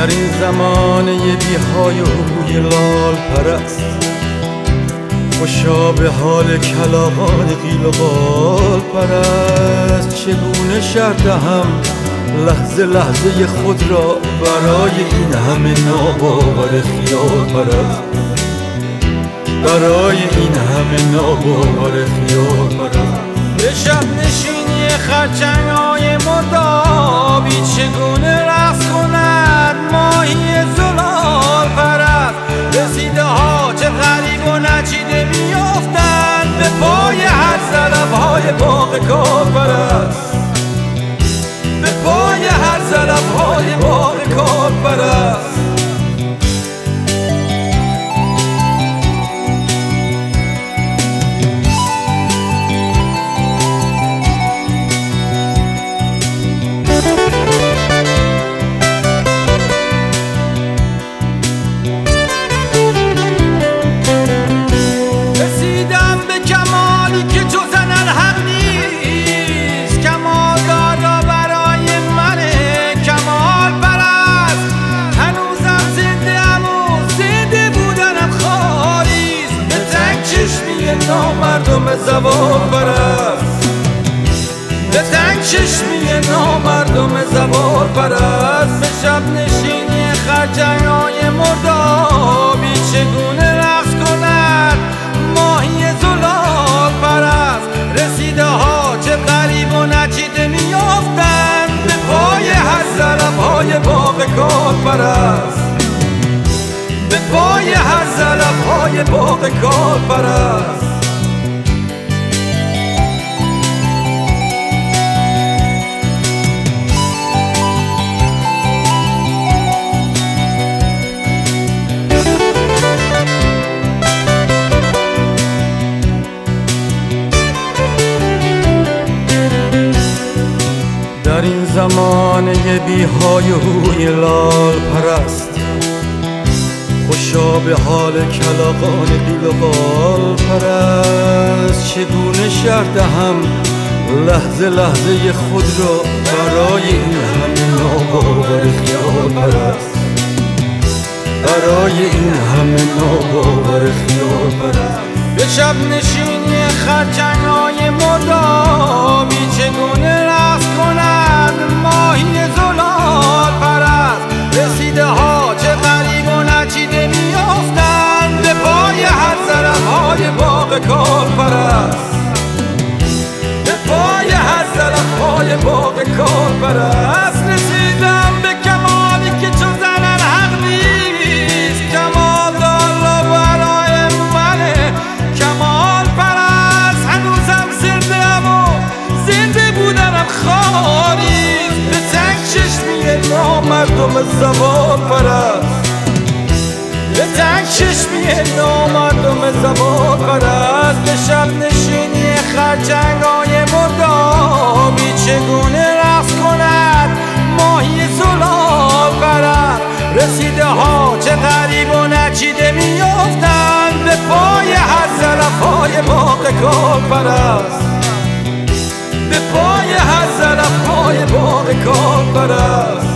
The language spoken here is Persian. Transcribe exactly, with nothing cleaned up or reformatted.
در این زمانه بی‌های و بوی لال پرست، خوشا به حال کلاغان قیل و قال پرست. چگونه شرط دهم لحظه لحظه خود را برای این همه ناباور خیال پرست، برای این همه ناباور خیال پرست. به شب نشینی خرچنگ‌های مردابی چگونه رقص کند ماهی زلال پرست. رسیده ها چه غریب و نچیده میافتند به پای هر زلف‌های باغ کال پرست، به پای هر زلف‌های باغ کال پرست. نامردم زوال پرست، به تنگ چشمی نامردم زوال پرست. به شب نشینی خرچنگ‌های مردابی چگونه رقص کند ماهی زلال پرست. رسیده ها چه غریب و نچیده میافتند به پای هر زلف‌های باغ کال پرست، به پای هر زلف‌های باغ کال پرست. در این زمانه بی‌های و هوی لال پرست، خوشا به حال کلاغان قیل و قال پرست. چگونه شرط دهم لحظه لحظه خود را برای این همه ناباور خیال پرست، برای این همه ناباور خیال پرست. به شب نشینی خرچنگ‌های مردابی چگونه رقص کند ماهی زلال پرست. رسیده ها چه غریب و نچیده میافتند به پای هر زلف‌های باغ کال پرست، به پای هر زلف‌های باغ کال پرست. رسیدم به کمالی که چو زنن حق نیست، کمال دالا برای منه کمال پرست. هنوزم زنده‌ام و زنده بودنم خواریست، به تنگ چشمی نامردم زوال پرست، به تنگ چشمی نامردم زوال پرست. به شب نشینی خرچنگ‌های مردابی چگونه رقص کند ماهی زلال پرست. رسیده ها چه غریب و نچیده میافتند به پای هر زلف‌های باغ کال پرست، به پای هر زلف‌های باغ کال پرست.